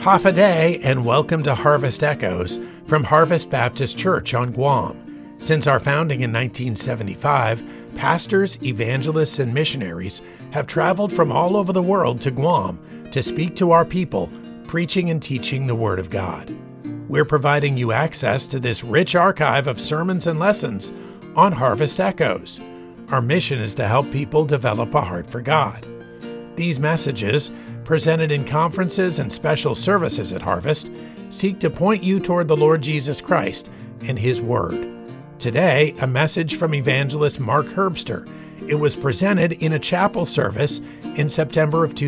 Hafa Adai, and welcome to Harvest Echoes from Harvest Baptist Church on Guam. Since our founding in 1975, pastors, evangelists, and missionaries have traveled from all over the world to Guam to speak to our people, preaching and teaching the Word of God. We're providing you access to this rich archive of sermons and lessons on Harvest Echoes. Our mission is to help people develop a heart for God. These messages, presented in conferences and special services at Harvest, seek to point you toward the Lord Jesus Christ and His Word. Today, a message from evangelist Mark Herbster. It was presented in a chapel service in September of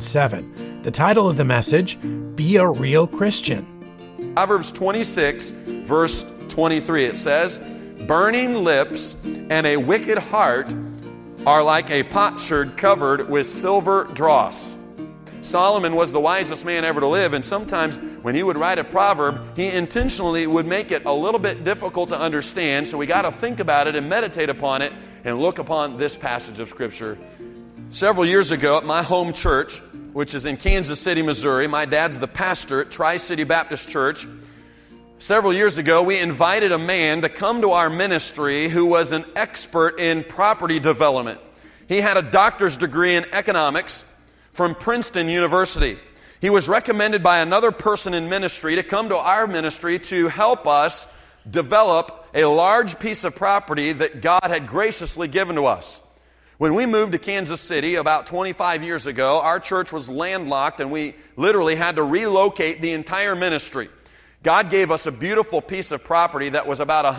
2007. The title of the message, Be a Real Christian. Proverbs 26, verse 23, it says, "Burning lips and a wicked heart are like a potsherd covered with silver dross." Solomon was the wisest man ever to live, and sometimes when he would write a proverb, he intentionally would make it a little bit difficult to understand, so we got to think about it and meditate upon it and look upon this passage of Scripture. Several years ago at my home church, which is in Kansas City, Missouri, my dad's the pastor at Tri-City Baptist Church. Several years ago, we invited a man to come to our ministry who was an expert in property development. He had a doctor's degree in economics from Princeton University. He was recommended by another person in ministry to come to our ministry to help us develop a large piece of property that God had graciously given to us. When we moved to Kansas City about 25 years ago, our church was landlocked and we literally had to relocate the entire ministry. God gave us a beautiful piece of property that was about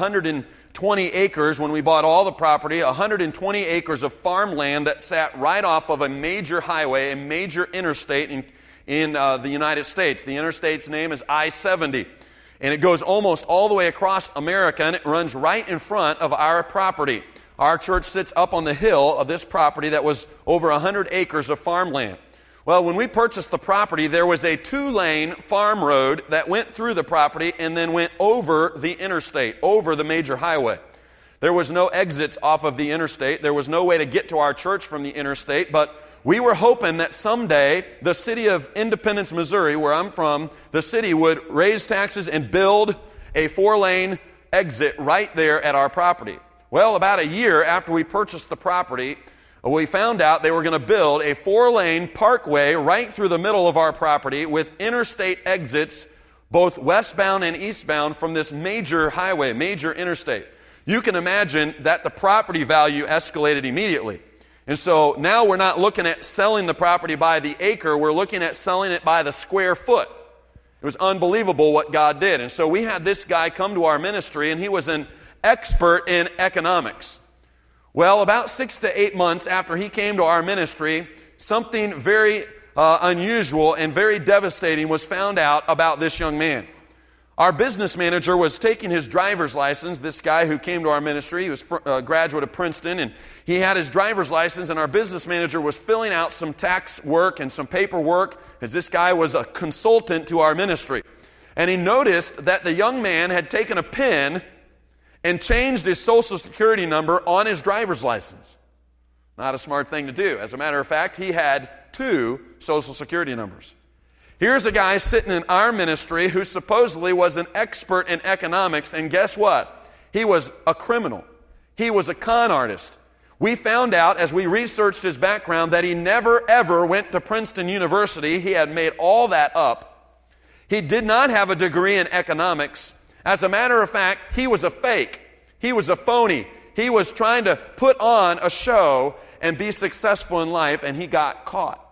120 acres when we bought all the property, 120 acres of farmland that sat right off of a major highway, a major interstate in the United States. The interstate's name is I-70, and it goes almost all the way across America, and it runs right in front of our property. Our church sits up on the hill of this property that was over 100 acres of farmland. Well, when we purchased the property, there was a 2-lane farm road that went through the property and then went over the interstate, over the major highway. There was no exits off of the interstate. There was no way to get to our church from the interstate, but we were hoping that someday the city of Independence, Missouri, where I'm from, the city would raise taxes and build a 4-lane exit right there at our property. Well, about a year after we purchased the property, we found out they were going to build a 4-lane parkway right through the middle of our property with interstate exits, both westbound and eastbound, from this major highway, major interstate. You can imagine that the property value escalated immediately. And so now we're not looking at selling the property by the acre, we're looking at selling it by the square foot. It was unbelievable what God did. And so we had this guy come to our ministry, and he was an expert in economics. Well, about 6 to 8 months after he came to our ministry, something very unusual and very devastating was found out about this young man. Our business manager was taking his driver's license. This guy who came to our ministry, he was a graduate of Princeton, and he had his driver's license, and our business manager was filling out some tax work and some paperwork, as this guy was a consultant to our ministry. And he noticed that the young man had taken a pen and changed his Social Security number on his driver's license. Not a smart thing to do. As a matter of fact, he had 2 Social Security numbers. Here's a guy sitting in our ministry who supposedly was an expert in economics, and guess what? He was a criminal. He was a con artist. We found out as we researched his background that he never ever went to Princeton University. He had made all that up. He did not have a degree in economics. As a matter of fact, he was a fake. He was a phony. He was trying to put on a show and be successful in life, and he got caught.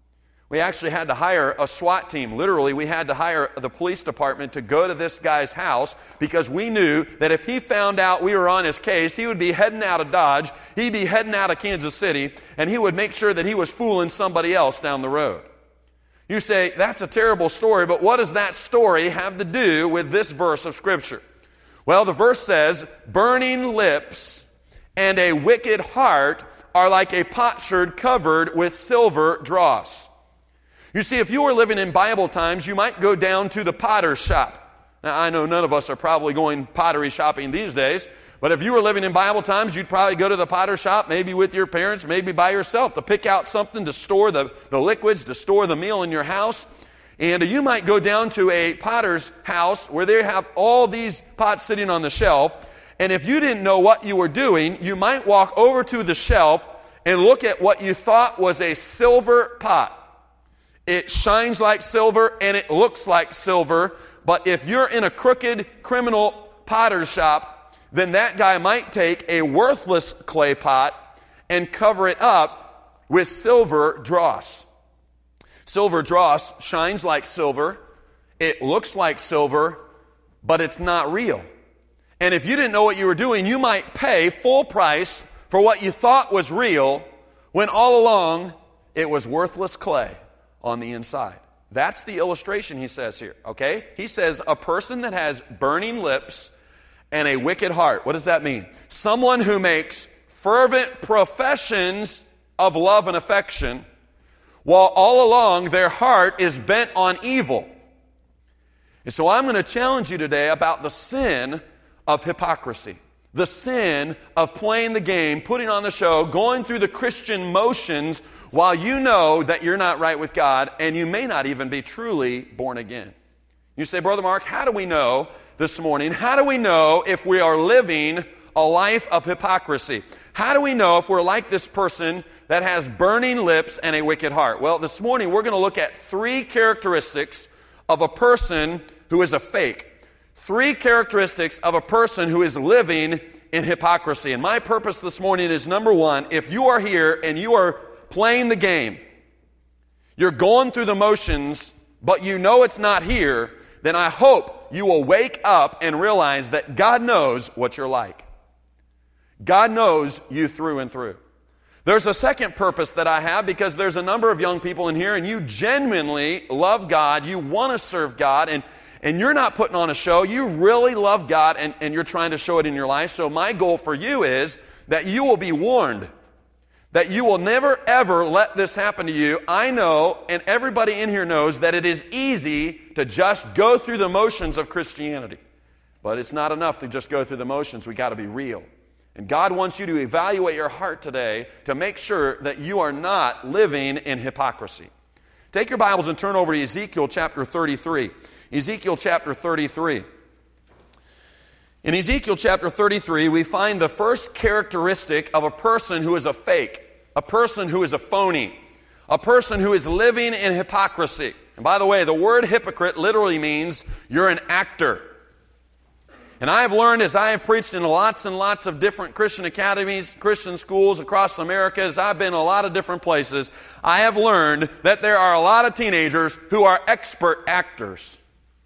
We actually had to hire a SWAT team. Literally, we had to hire the police department to go to this guy's house because we knew that if he found out we were on his case, he would be heading out of Dodge, he'd be heading out of Kansas City, and he would make sure that he was fooling somebody else down the road. You say, that's a terrible story, but what does that story have to do with this verse of Scripture? Well, the verse says, "Burning lips and a wicked heart are like a potsherd covered with silver dross." You see, if you were living in Bible times, you might go down to the potter's shop. Now, I know none of us are probably going pottery shopping these days, but if you were living in Bible times, you'd probably go to the potter's shop, maybe with your parents, maybe by yourself, to pick out something to store the liquids, to store the meal in your house. And you might go down to a potter's house where they have all these pots sitting on the shelf. And if you didn't know what you were doing, you might walk over to the shelf and look at what you thought was a silver pot. It shines like silver and it looks like silver. But if you're in a crooked criminal potter's shop, then that guy might take a worthless clay pot and cover it up with silver dross. Silver dross shines like silver, it looks like silver, but it's not real. And if you didn't know what you were doing, you might pay full price for what you thought was real, when all along it was worthless clay on the inside. That's the illustration he says here, okay? He says a person that has burning lips and a wicked heart. What does that mean? Someone who makes fervent professions of love and affection, while all along their heart is bent on evil. And so I'm going to challenge you today about the sin of hypocrisy. The sin of playing the game, putting on the show, going through the Christian motions while you know that you're not right with God and you may not even be truly born again. You say, Brother Mark, how do we know this morning? How do we know if we are living a life of hypocrisy? How do we know if we're like this person that has burning lips and a wicked heart? Well, this morning we're going to look at 3 characteristics of a person who is a fake. 3 characteristics of a person who is living in hypocrisy. And my purpose this morning is, number 1, if you are here and you are playing the game, you're going through the motions, but you know it's not here, then I hope you will wake up and realize that God knows what you're like. God knows you through and through. There's a second purpose that I have, because there's a number of young people in here and you genuinely love God, you want to serve God, and you're not putting on a show. You really love God and you're trying to show it in your life. So my goal for you is that you will be warned, that you will never ever let this happen to you. I know, and everybody in here knows, that it is easy to just go through the motions of Christianity. But it's not enough to just go through the motions. We got to be real. And God wants you to evaluate your heart today to make sure that you are not living in hypocrisy. Take your Bibles and turn over to Ezekiel chapter 33. Ezekiel chapter 33. In Ezekiel chapter 33, we find the first characteristic of a person who is a fake, a person who is a phony, a person who is living in hypocrisy. And by the way, the word hypocrite literally means you're an actor. And I have learned, as I have preached in lots and lots of different Christian academies, Christian schools across America, as I've been in a lot of different places, I have learned that there are a lot of teenagers who are expert actors.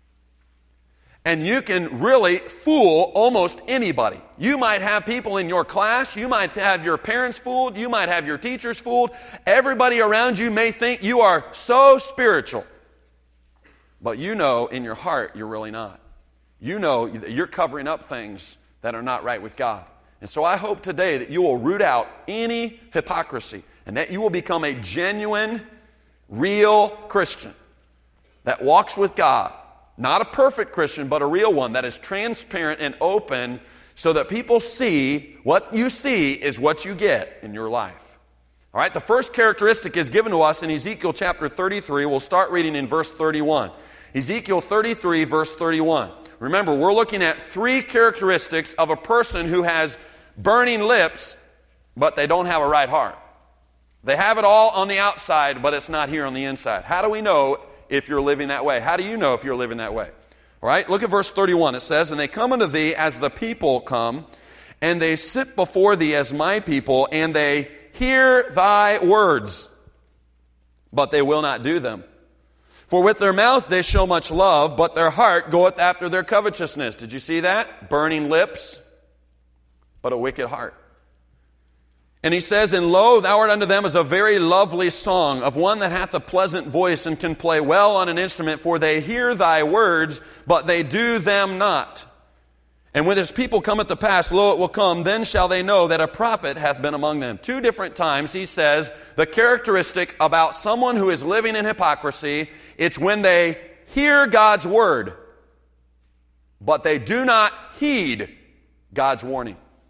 And you can really fool almost anybody. You might have people in your class, you might have your parents fooled, you might have your teachers fooled. Everybody around you may think you are so spiritual. But you know in your heart you're really not. You know that you're covering up things that are not right with God. And so I hope today that you will root out any hypocrisy and that you will become a genuine, real Christian that walks with God. Not a perfect Christian, but a real one that is transparent and open so that people see what you see is what you get in your life. All right, the first characteristic is given to us in Ezekiel chapter 33. We'll start reading in verse 31. Ezekiel 33, verse 31. Remember, we're looking at 3 characteristics of a person who has burning lips, but they don't have a right heart. They have it all on the outside, but it's not here on the inside. How do we know if you're living that way? How do you know if you're living that way? All right, look at verse 31. It says, "And they come unto thee as the people come, and they sit before thee as my people, and they hear thy words, but they will not do them. For with their mouth they show much love, but their heart goeth after their covetousness." Did you see that? Burning lips, but a wicked heart. And he says, "And lo, thou art unto them as a very lovely song of one that hath a pleasant voice and can play well on an instrument, for they hear thy words, but they do them not. And when his people cometh to pass, lo, it will come, then shall they know that a prophet hath been among them." 2 different times he says the characteristic about someone who is living in hypocrisy, it's when they hear God's word, but they do not heed God's warning.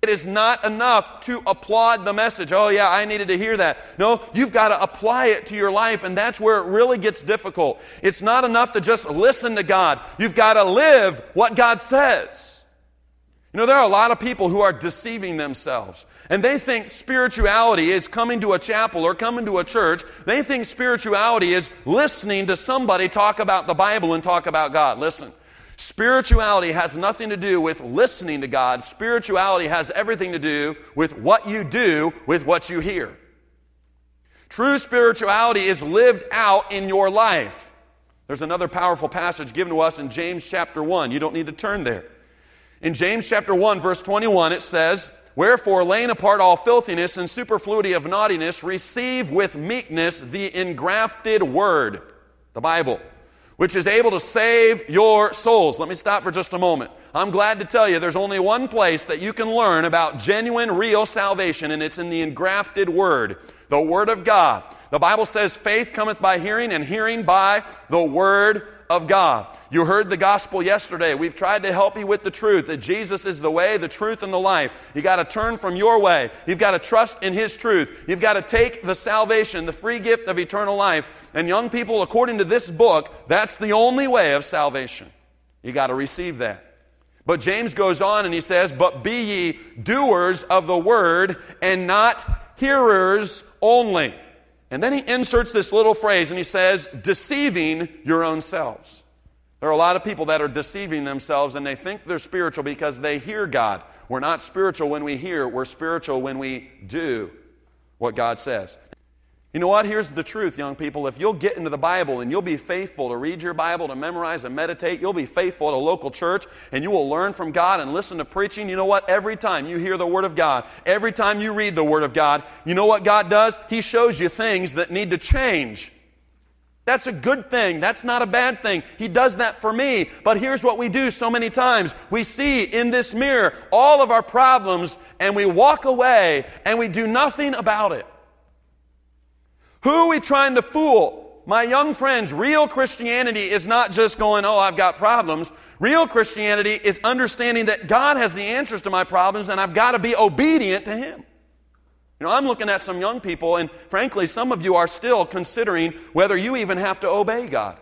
It is not enough to applaud the message. Oh yeah, I needed to hear that. No, you've got to apply it to your life, and that's where it really gets difficult. It's not enough to just listen to God. You've got to live what God says. You know, there are a lot of people who are deceiving themselves, and they think spirituality is coming to a chapel or coming to a church. They think spirituality is listening to somebody talk about the Bible and talk about God. Listen. Spirituality has nothing to do with listening to God. Spirituality has everything to do with what you do with what you hear. True spirituality is lived out in your life. There's another powerful passage given to us in James chapter 1. You don't need to turn there. In James chapter 1, verse 21, it says, "Wherefore, laying apart all filthiness and superfluity of naughtiness, receive with meekness the engrafted word," the Bible, "which is able to save your souls." Let me stop for just a moment. I'm glad to tell you there's only one place that you can learn about genuine, real salvation, and it's in the engrafted Word, the Word of God. The Bible says faith cometh by hearing, and hearing by the Word of God. You heard the gospel yesterday. We've tried to help you with the truth, that Jesus is the way, the truth, and the life. You got to turn from your way. You've got to trust in His truth. You've got to take the salvation, the free gift of eternal life. And young people, according to this book, that's the only way of salvation. You got to receive that. But James goes on and he says, "But be ye doers of the word, and not hearers only." And then he inserts this little phrase and he says, "deceiving your own selves." There are a lot of people that are deceiving themselves, and they think they're spiritual because they hear God. We're not spiritual when we hear. We're spiritual when we do what God says. You know what? Here's the truth, young people. If you'll get into the Bible and you'll be faithful to read your Bible, to memorize and meditate, you'll be faithful at a local church, and you will learn from God and listen to preaching. You know what? Every time you hear the Word of God, every time you read the Word of God, you know what God does? He shows you things that need to change. That's a good thing. That's not a bad thing. He does that for me. But here's what we do so many times. We see in this mirror all of our problems, and we walk away, and we do nothing about it. Who are we trying to fool? My young friends, real Christianity is not just going, "Oh, I've got problems." Real Christianity is understanding that God has the answers to my problems, and I've got to be obedient to Him. You know, I'm looking at some young people, and frankly, some of you are still considering whether you even have to obey God.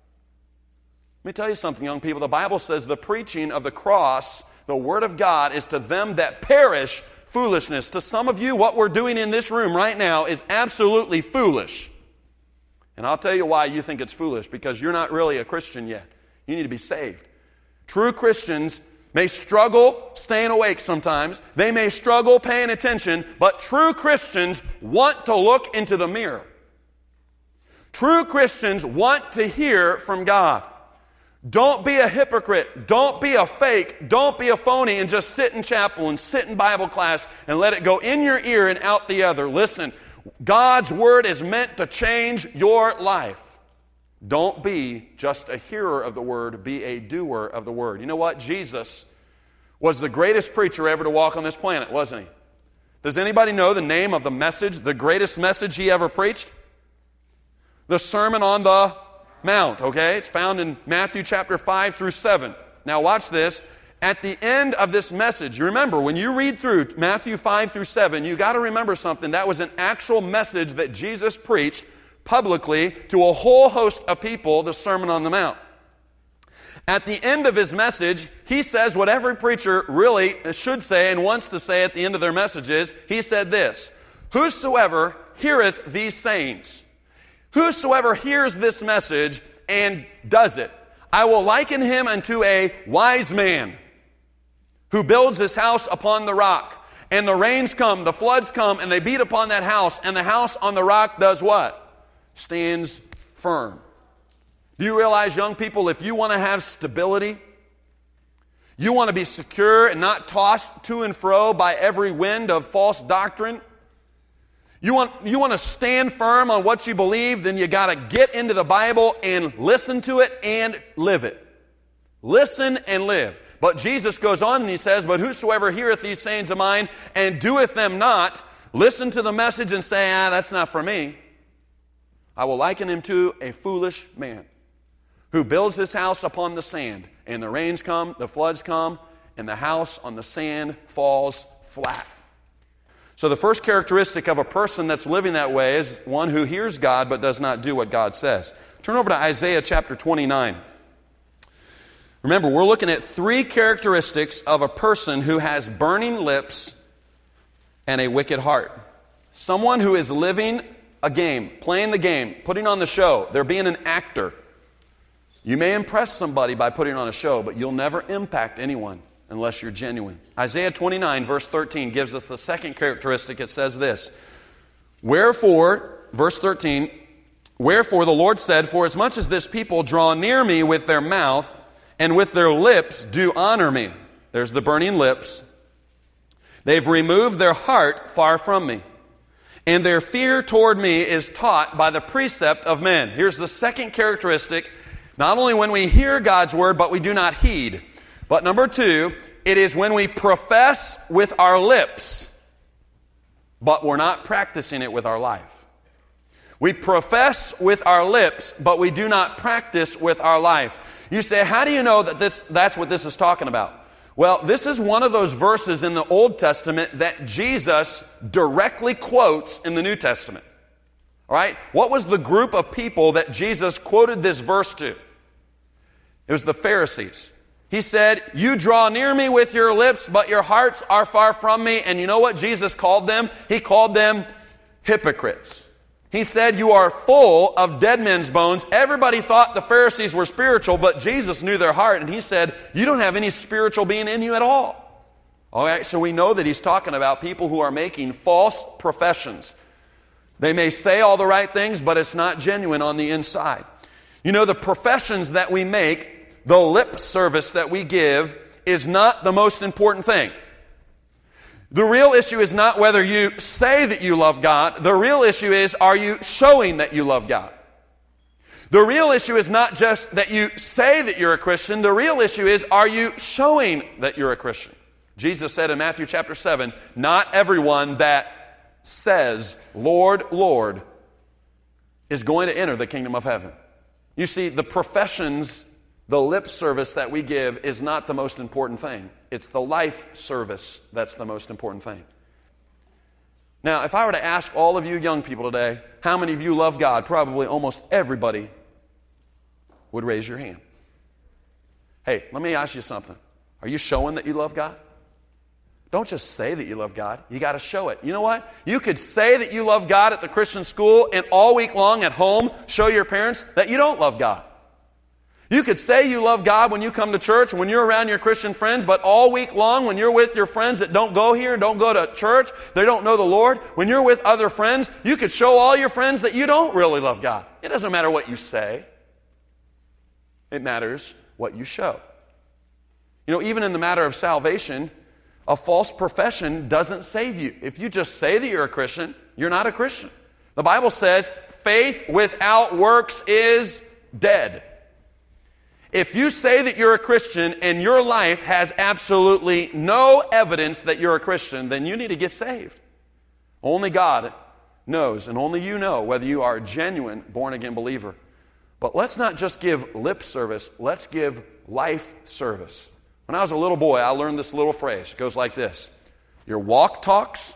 Let me tell you something, young people. The Bible says the preaching of the cross, the Word of God, is to them that perish foolishness. To some of you, what we're doing in this room right now is absolutely foolish. And I'll tell you why you think it's foolish, because you're not really a Christian yet. You need to be saved. True Christians may struggle staying awake sometimes. They may struggle paying attention, but true Christians want to look into the mirror. True Christians want to hear from God. Don't be a hypocrite. Don't be a fake. Don't be a phony and just sit in chapel and sit in Bible class and let it go in your ear and out the other. Listen, God's Word is meant to change your life. Don't be just a hearer of the Word. Be a doer of the Word. You know what? Jesus was the greatest preacher ever to walk on this planet, wasn't He? Does anybody know the name of the message, the greatest message He ever preached? The Sermon on the Mount, okay? It's found in Matthew chapter 5 through 7. Now watch this. At the end of this message, you remember, when you read through Matthew 5 through 7, you got to remember something. That was an actual message that Jesus preached publicly to a whole host of people, the Sermon on the Mount. At the end of His message, He says what every preacher really should say and wants to say at the end of their messages. He said this, "Whosoever heareth these sayings," whosoever hears this message and does it, "I will liken him unto a wise man who builds his house upon the rock. And the rains come, the floods come, and they beat upon that house, and the house on the rock does what? Stands firm." Do you realize, young people, if you want to have stability, you want to be secure and not tossed to and fro by every wind of false doctrine, you want to stand firm on what you believe, then you got to get into the Bible and listen to it and live it. Listen and live. But Jesus goes on and He says, "But whosoever heareth these sayings of mine and doeth them not," listen to the message and say, "That's not for me," "I will liken him to a foolish man who builds his house upon the sand, and the rains come, the floods come, and the house on the sand falls flat. So the first characteristic of a person that's living that way is one who hears God but does not do what God says. Turn over to Isaiah chapter 29. Remember, we're looking at three characteristics of a person who has burning lips and a wicked heart. Someone who is living a game, playing the game, putting on the show. They're being an actor. You may impress somebody by putting on a show, but you'll never impact anyone unless you're genuine. Isaiah 29, verse 13, gives us the second characteristic. It says this, Wherefore, verse 13, Wherefore the Lord said, For as much as this people draw near me with their mouth, and with their lips do honor me. There's the burning lips. They've removed their heart far from me. And their fear toward me is taught by the precept of men. Here's the second characteristic. Not only when we hear God's word, but we do not heed. But number two, it is when we profess with our lips, but we're not practicing it with our life. We profess with our lips, but we do not practice with our life. You say, how do you know that that's what this is talking about? Well, this is one of those verses in the Old Testament that Jesus directly quotes in the New Testament. All right? What was the group of people that Jesus quoted this verse to? It was the Pharisees. He said, You draw near me with your lips, but your hearts are far from me. And you know what Jesus called them? He called them hypocrites. He said, You are full of dead men's bones. Everybody thought the Pharisees were spiritual, but Jesus knew their heart. And he said, You don't have any spiritual being in you at all. All right, so we know that he's talking about people who are making false professions. They may say all the right things, but it's not genuine on the inside. You know, the professions that we make, the lip service that we give, is not the most important thing. The real issue is not whether you say that you love God. The real issue is, are you showing that you love God? The real issue is not just that you say that you're a Christian. The real issue is, are you showing that you're a Christian? Jesus said in Matthew chapter 7, Not everyone that says, Lord, Lord, is going to enter the kingdom of heaven. You see, the professions, the lip service that we give is not the most important thing. It's the life service that's the most important thing. Now, if I were to ask all of you young people today, how many of you love God? Probably almost everybody would raise your hand. Hey, let me ask you something. Are you showing that you love God? Don't just say that you love God. You got to show it. You know what? You could say that you love God at the Christian school and all week long at home show your parents that you don't love God. You could say you love God when you come to church, when you're around your Christian friends, but all week long when you're with your friends that don't go here, don't go to church, they don't know the Lord, when you're with other friends, you could show all your friends that you don't really love God. It doesn't matter what you say. It matters what you show. You know, even in the matter of salvation, a false profession doesn't save you. If you just say that you're a Christian, you're not a Christian. The Bible says faith without works is dead. If you say that you're a Christian and your life has absolutely no evidence that you're a Christian, then you need to get saved. Only God knows, and only you know whether you are a genuine born-again believer. But let's not just give lip service, let's give life service. When I was a little boy, I learned this little phrase. It goes like this: your walk talks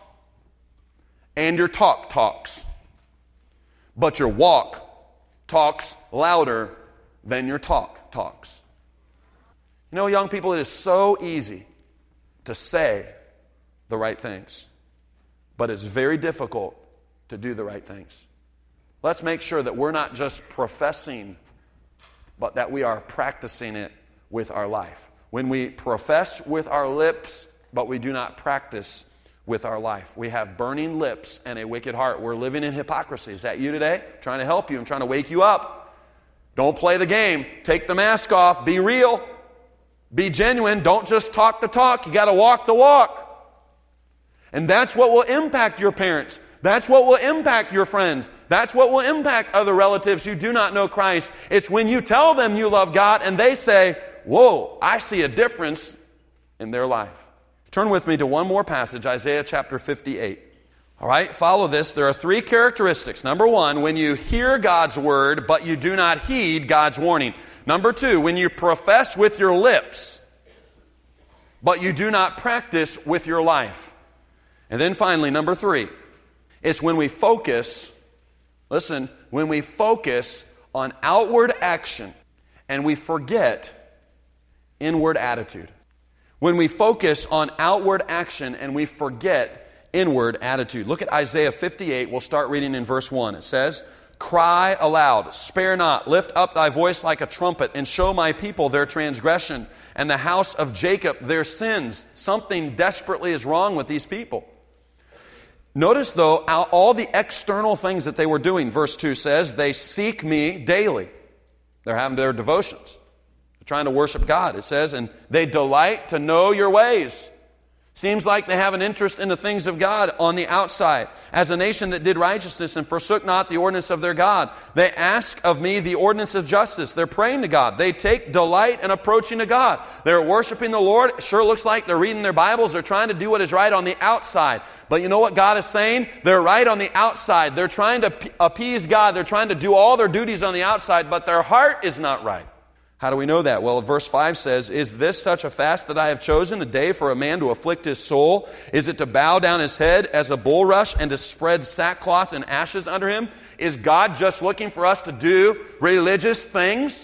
and your talk talks, but your walk talks louder than your talk talks. You know, young people, it is so easy to say the right things, but it's very difficult to do the right things. Let's make sure that we're not just professing, but that we are practicing it with our life. When we profess with our lips, but we do not practice with our life, we have burning lips and a wicked heart. We're living in hypocrisy. Is that you today? I'm trying to help you. I'm trying to wake you up. Don't play the game. Take the mask off. Be real. Be genuine. Don't just talk the talk. You got to walk the walk. And that's what will impact your parents. That's what will impact your friends. That's what will impact other relatives who do not know Christ. It's when you tell them you love God and they say, whoa, I see a difference in their life. Turn with me to one more passage, Isaiah chapter 58. All right, follow this. There are three characteristics. Number one, when you hear God's word, but you do not heed God's warning. Number two, when you profess with your lips, but you do not practice with your life. And then finally, number 3, it's when we focus, when we focus on outward action and we forget inward attitude. When we focus on outward action and we forget inward attitude. Look at Isaiah 58. We'll start reading in verse 1. It says, "Cry aloud, spare not, lift up thy voice like a trumpet, and show my people their transgression, and the house of Jacob their sins." Something desperately is wrong with these people. Notice, though, all the external things that they were doing. Verse 2 says, "They seek me daily." They're having their devotions. They're trying to worship God. It says, "And they delight to know your ways." Seems like they have an interest in the things of God on the outside. "As a nation that did righteousness and forsook not the ordinance of their God. They ask of me the ordinance of justice." They're praying to God. They take delight in approaching to God. They're worshiping the Lord. It sure looks like they're reading their Bibles. They're trying to do what is right on the outside. But you know what God is saying? They're right on the outside. They're trying to appease God. They're trying to do all their duties on the outside, but their heart is not right. How do we know that? Well, verse 5 says, "Is this such a fast that I have chosen, a day for a man to afflict his soul? Is it to bow down his head as a bulrush and to spread sackcloth and ashes under him?" Is God just looking for us to do religious things?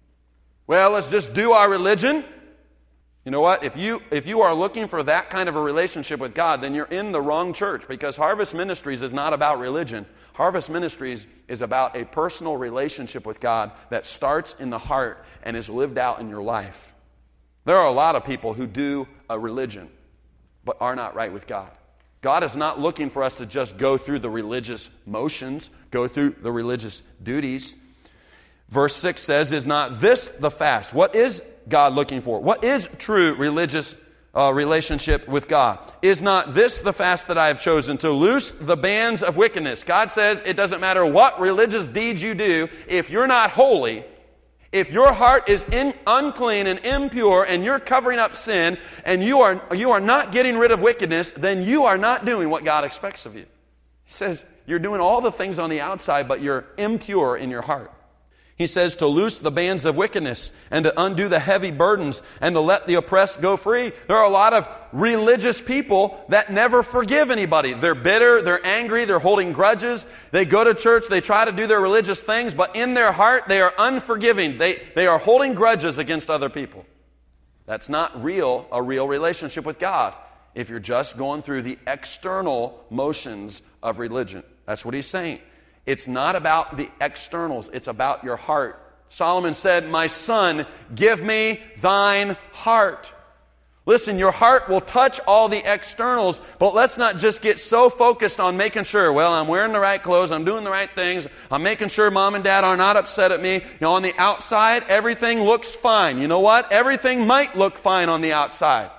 Well, let's just do our religion. You know what? If you are looking for that kind of a relationship with God, then you're in the wrong church, because Harvest Ministries is not about religion. Harvest Ministries is about a personal relationship with God that starts in the heart and is lived out in your life. There are a lot of people who do a religion but are not right with God. God is not looking for us to just go through the religious motions, go through the religious duties. Verse 6 says, "Is not this the fast?" What is God looking for? What is true religious relationship with God? "Is not this the fast that I have chosen, to loose the bands of wickedness?" God says it doesn't matter what religious deeds you do, if you're not holy, if your heart is unclean and impure and you're covering up sin and you are not getting rid of wickedness, then you are not doing what God expects of you. He says you're doing all the things on the outside, but you're impure in your heart. He says to loose the bands of wickedness and to undo the heavy burdens and to let the oppressed go free. There are a lot of religious people that never forgive anybody. They're bitter, they're angry, they're holding grudges. They go to church, they try to do their religious things, but in their heart they are unforgiving. They are holding grudges against other people. That's not a real relationship with God if you're just going through the external motions of religion. That's what he's saying. It's not about the externals. It's about your heart. Solomon said, "My son, give me thine heart." Listen, your heart will touch all the externals, but let's not just get so focused on making sure, well, I'm wearing the right clothes, I'm doing the right things, I'm making sure mom and dad are not upset at me. You know, on the outside, everything looks fine. You know what? Everything might look fine on the outside.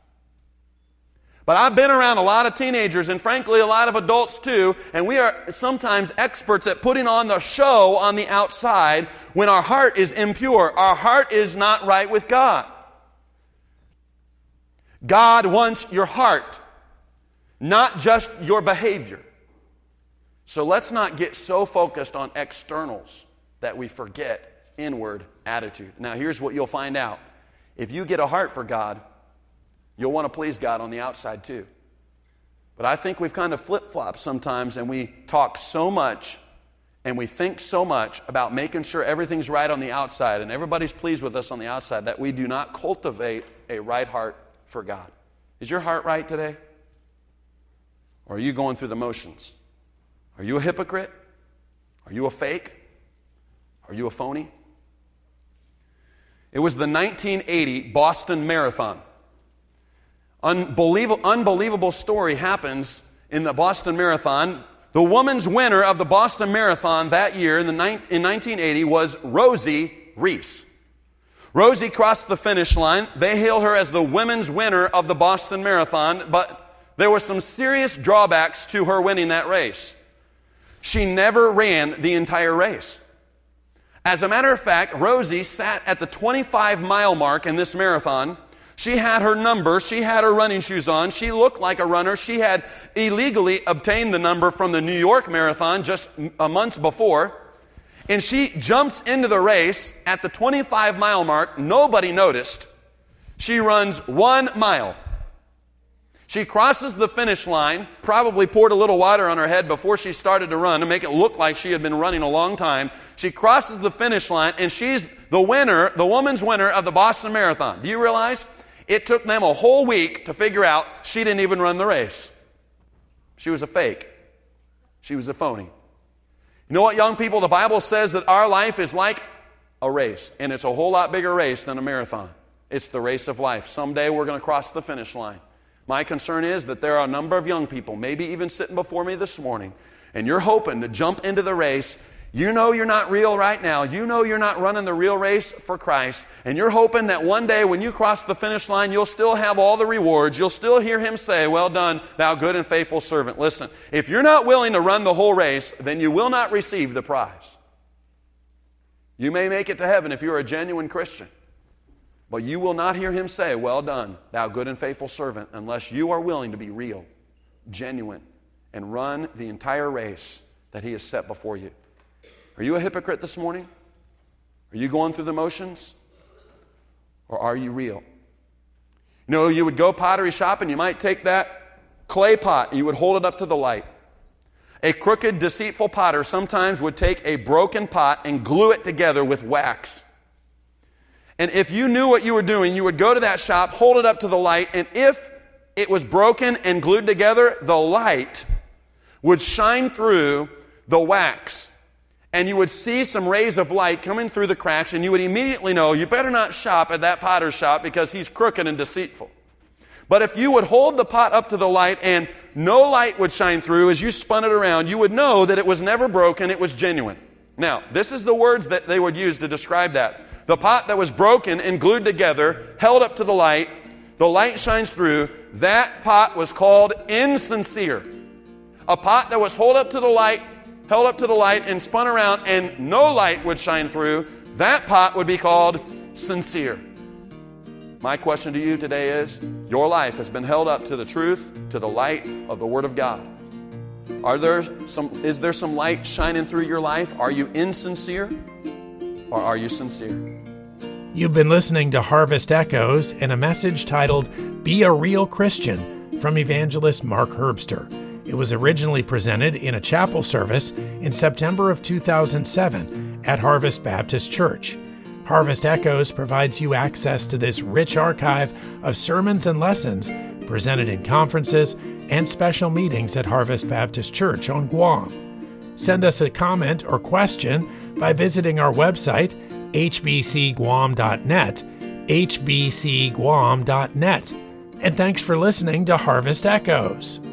But I've been around a lot of teenagers and frankly a lot of adults too, and we are sometimes experts at putting on the show on the outside when our heart is impure. Our heart is not right with God. God wants your heart, not just your behavior. So let's not get so focused on externals that we forget inward attitude. Now here's what you'll find out. If you get a heart for God, you'll want to please God on the outside too. But I think we've kind of flip-flopped sometimes, and we talk so much and we think so much about making sure everything's right on the outside and everybody's pleased with us on the outside that we do not cultivate a right heart for God. Is your heart right today? Or are you going through the motions? Are you a hypocrite? Are you a fake? Are you a phony? It was the 1980 Boston Marathon. Unbelievable story happens in the Boston Marathon. The woman's winner of the Boston Marathon that year in 1980 was Rosie Reese. Rosie crossed the finish line. They hailed her as the women's winner of the Boston Marathon, but there were some serious drawbacks to her winning that race. She never ran the entire race. As a matter of fact, Rosie sat at the 25-mile mark in this marathon. She had her number. She had her running shoes on. She looked like a runner. She had illegally obtained the number from the New York Marathon just a month before. And she jumps into the race at the 25-mile mark. Nobody noticed. She runs 1 mile. She crosses the finish line, probably poured a little water on her head before she started to run to make it look like she had been running a long time. She crosses the finish line, and she's the winner, the woman's winner of the Boston Marathon. Do you realize? It took them a whole week to figure out she didn't even run the race. She was a fake. She was a phony. You know what, young people? The Bible says that our life is like a race, and it's a whole lot bigger race than a marathon. It's the race of life. Someday we're going to cross the finish line. My concern is that there are a number of young people, maybe even sitting before me this morning, and you're hoping to jump into the race. You know you're not real right now. You know you're not running the real race for Christ, and you're hoping that one day when you cross the finish line, you'll still have all the rewards. You'll still hear Him say, "Well done, thou good and faithful servant." Listen, if you're not willing to run the whole race, then you will not receive the prize. You may make it to heaven if you're a genuine Christian, but you will not hear Him say, "Well done, thou good and faithful servant," unless you are willing to be real, genuine, and run the entire race that He has set before you. Are you a hypocrite this morning? Are you going through the motions? Or are you real? You know, you would go pottery shopping, you might take that clay pot and you would hold it up to the light. A crooked, deceitful potter sometimes would take a broken pot and glue it together with wax. And if you knew what you were doing, you would go to that shop, hold it up to the light, and if it was broken and glued together, the light would shine through the wax. And you would see some rays of light coming through the cracks, and you would immediately know you better not shop at that potter's shop because he's crooked and deceitful. But if you would hold the pot up to the light and no light would shine through as you spun it around, you would know that it was never broken, it was genuine. Now, this is the words that they would use to describe that. The pot that was broken and glued together, held up to the light shines through, that pot was called insincere. A pot that was held up to the light and spun around and no light would shine through, that pot would be called sincere. My question to you today is, your life has been held up to the truth, to the light of the Word of God. Is there some light shining through your life? Are you insincere or are you sincere? You've been listening to Harvest Echoes and a message titled Be a Real Christian from evangelist Mark Herbster. It was originally presented in a chapel service in September of 2007 at Harvest Baptist Church. Harvest Echoes provides you access to this rich archive of sermons and lessons presented in conferences and special meetings at Harvest Baptist Church on Guam. Send us a comment or question by visiting our website, hbcguam.net, hbcguam.net. And thanks for listening to Harvest Echoes.